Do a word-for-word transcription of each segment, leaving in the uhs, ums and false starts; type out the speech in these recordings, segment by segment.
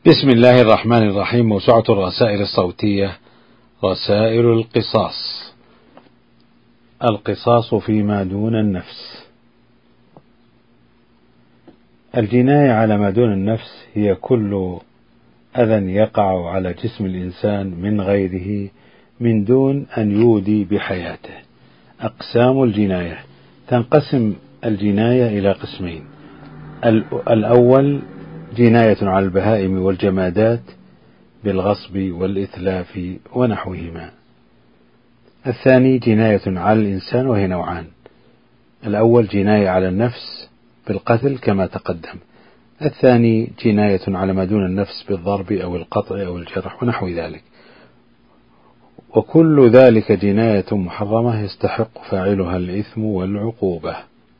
بسم الله الرحمن الرحيم. موسوعة الرسائل الصوتية رسائل القصاص. القصاص فيما دون النفس. الجناية على ما دون النفس هي كل أذى يقع على جسم الإنسان من غيره من دون أن يودي بحياته. أقسام الجناية: تنقسم الجناية إلى قسمين: الأول جناية على البهائم والجمادات بالغصب والإتلاف ونحوهما. الثاني جناية على الإنسان، وهي نوعان: الأول جناية على النفس بالقتل كما تقدم، الثاني جناية على ما دون النفس بالضرب أو القطع أو الجرح ونحو ذلك. وكل ذلك جناية محرمة يستحق فاعلها الإثم والعقوبة.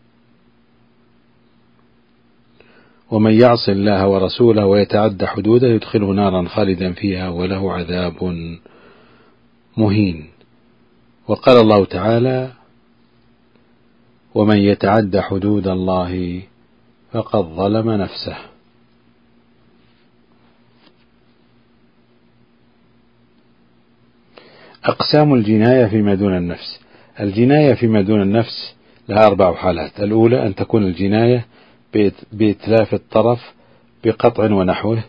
ومن يعص الله ورسوله ويتعد حدوده يدخله نارا خالدا فيها وله عذاب مهين. وقال الله تعالى: ومن يتعد حدود الله فقد ظلم نفسه. أقسام الجناية فيما دون النفس. الجناية فيما دون النفس لها أربع حالات: الأولى أن تكون الجناية بإتلاف الطرف بقطع ونحوه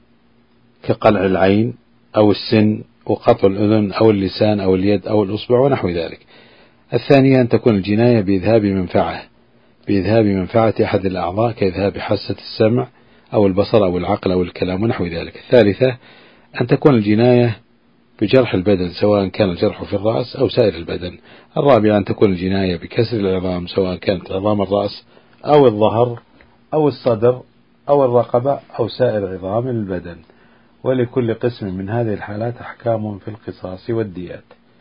كقلع العين أو السن وقطع الأذن أو اللسان أو اليد أو الأصبع ونحو ذلك. الثانية أن تكون الجناية بإذهاب منفعة بإذهاب منفعة أحد الأعضاء كإذهاب حاسة السمع أو البصر أو العقل أو الكلام ونحو ذلك. الثالثة أن تكون الجناية بجرح البدن سواء كان الجرح في الرأس أو سائر البدن. الرابعة أن تكون الجناية بكسر العظام سواء كانت عظام الرأس أو الظهر أو الصدر أو الرقبة أو سائر عظام البدن. ولكل قسم من هذه الحالات أحكام في القصاص والديات.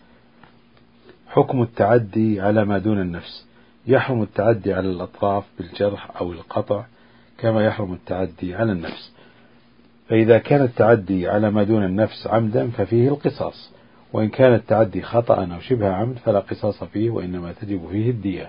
حكم التعدي على ما دون النفس: يحرم التعدي على الأطراف بالجرح أو القطع كما يحرم التعدي على النفس. فإذا كان التعدي على ما دون النفس عمدا ففيه القصاص، وإن كان التعدي خطأ أو شبه عمد فلا قصاص فيه وإنما تجب فيه الدية.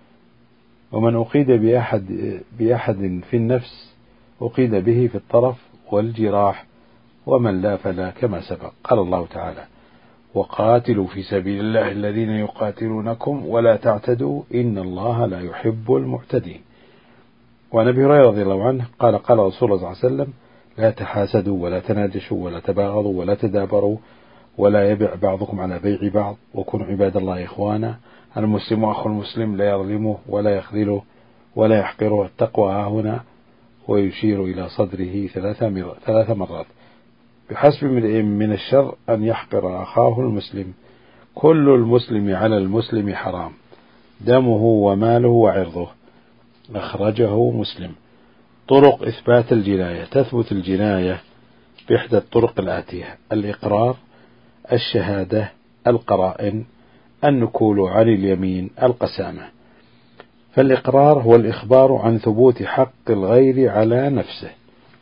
ومن أقيد بأحد, بأحد في النفس أقيد به في الطرف والجراح، ومن لا فلا كما سبق. قال الله تعالى: وقاتلوا في سبيل الله الذين يقاتلونكم ولا تعتدوا إن الله لا يحب المعتدين. وعن أبي هريرة رضي الله عنه قال: قال رسول الله صلى الله عليه وسلم: لا تحاسدوا ولا تناجشوا ولا تباغضوا ولا تدابروا ولا يبع بعضكم على بيع بعض وكونوا عباد الله إخوانا. المسلم أخو المسلم لا يظلمه ولا يخذله ولا يحقره. التقوى ها هنا، ويشير إلى صدره ثلاث مرات: بحسب امرئ من الشر أن يحقر أخاه المسلم. كل المسلم على المسلم حرام، دمه وماله وعرضه. أخرجه مسلم. طرق إثبات الجناية: تثبت الجناية بإحدى الطرق الآتية: الإقرار، الشهادة، القرائن، النكول عن اليمين، القسامة. فالإقرار هو الإخبار عن ثبوت حق الغير على نفسه،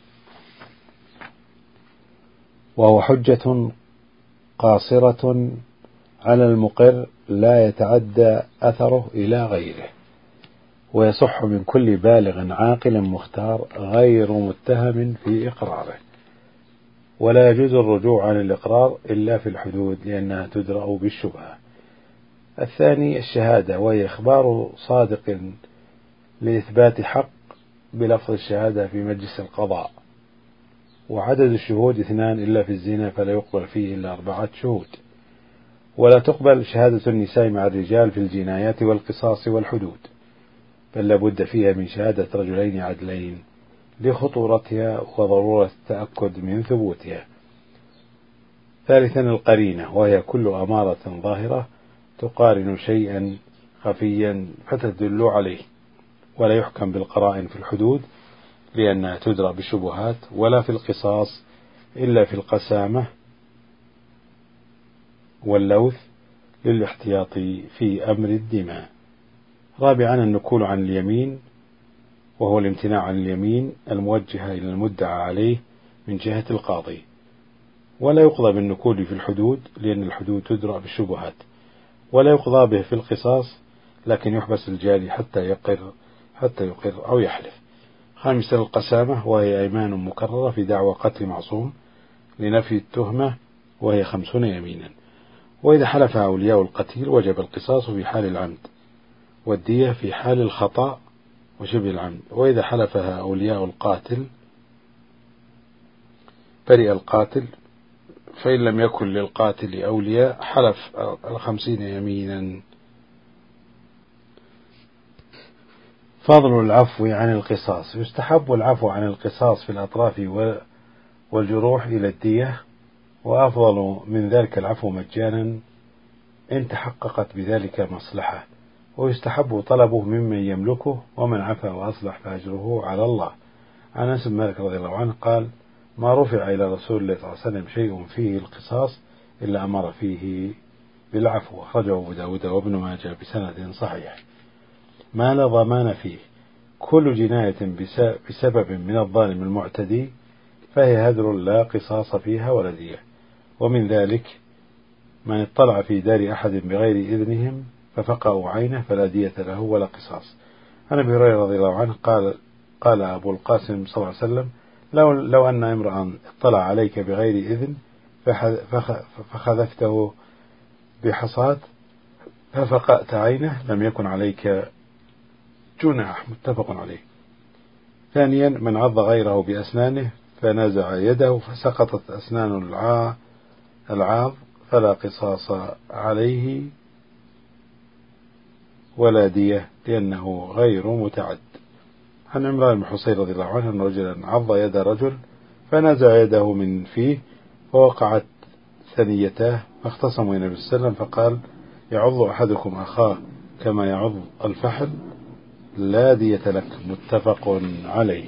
وهو حجة قاصرة على المقر لا يتعدى أثره إلى غيره، ويصح من كل بالغ عاقل مختار غير متهم في إقراره. ولا يجوز الرجوع عن الإقرار إلا في الحدود لأنها تدرأ بالشبهة. الثاني الشهادة، وهي إخبار صادق لإثبات حق بلفظ الشهادة في مجلس القضاء. وعدد الشهود اثنان إلا في الزنا فلا يقبل فيه إلا أربعة شهود. ولا تقبل شهادة النساء مع الرجال في الجنايات والقصاص والحدود، بل لابد فيها من شهادة رجلين عدلين لخطورتها وضرورة التأكد من ثبوتها. ثالثا القرينة، وهي كل أمارة ظاهرة تقارن شيئا خفيا فتدل عليه. ولا يحكم بالقرائن في الحدود لأنها تدرى بالشبهات، ولا في القصاص إلا في القسامة واللوث للاحتياط في أمر الدماء. رابعا النكول عن اليمين، وهو الامتناع عن اليمين الموجهة إلى المدعى عليه من جهة القاضي. ولا يقضى بالنكول في الحدود لأن الحدود تدرى بالشبهات. ولا يقضى به في القصاص، لكن يحبس الجاري حتى يقر حتى يقر أو يحلف. خامسا القسامة وهي أيمان مكررة في دعوى قتل معصوم لنفي التهمة وهي خمسون يمينا. وإذا حلف أولياء القتيل وجب القصاص في حال العمد والدية في حال الخطأ وشبه العمد. وإذا حلفها أولياء القاتل برئ القاتل، فإن لم يكن للقاتل أولياء حلف الخمسين يمينا. فضل العفو عن القصاص. يستحب العفو عن القصاص في الأطراف والجروح إلى الدية، وأفضل من ذلك العفو مجانا إن تحققت بذلك مصلحة، ويستحب طلبه ممن يملكه، ومن عفا وأصلح فأجره على الله. عن أنس بن مالك رضي الله عنه قال: ما رفع إلى رسول الله صلى الله عليه وسلم شيء فيه القصاص إلا أمر فيه بالعفو. أخرجه أبو داود وابن ماجه بسند صحيح. ما لا ضمان فيه. كل جناية بسبب من الظالم المعتدي فهي هدر لا قصاص فيها ولا دية. ومن ذلك من اطلع في دار أحد بغير إذنهم ففقأوا عينه فلا دية له ولا قصاص. عن أبي هريرة رضي الله عنه قال: قال أبو القاسم صلى الله عليه وسلم: لو, لو أن امرأ اطلع عليك بغير إذن فخذفته بحصاة ففقأت عينه لم يكن عليك جناح. متفق عليه. ثانيا من عض غيره بأسنانه فنزع يده فسقطت أسنان العاض فلا قصاص عليه ولا دية لأنه غير متعد. عن عمران بن حصين رضي الله عنه أن رجلا عض يد رجل فنزع يده من فيه فوقعت ثنيتاه فاختصموا النبي صلى الله عليه وسلم فقال: يعض أحدكم أخاه كما يعض الفحل لا دية لك. متفق عليه.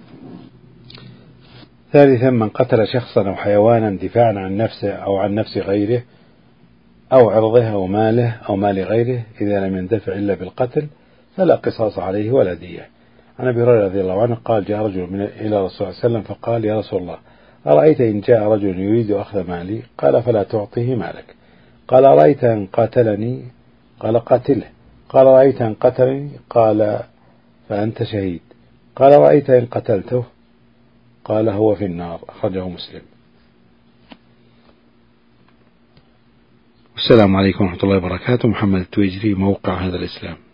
ثالثا من قتل شخصا أو حيوانا دفاعا عن نفسه أو عن نفس غيره أو عرضه أو ماله أو مال غيره إذا لم يندفع إلا بالقتل فلا قصاص عليه ولا دية. عن أبي هريرة رضي الله عنه قال: جاء رجل من إلى رسول الله صلى الله عليه وسلم فقال: يا رسول الله، أرأيت إن جاء رجل يريد أخذ مالي؟ قال: فلا تعطيه مالك. قال: أرأيت إن قاتلني؟ قال: قاتله. قال: أرأيت إن قتلني؟ قال: فأنت شهيد. قال: أرأيت إن قتلته؟ قال: هو في النار. أخرجه مسلم. السلام عليكم ورحمة الله وبركاته. محمد التويجري، موقع هذا الإسلام.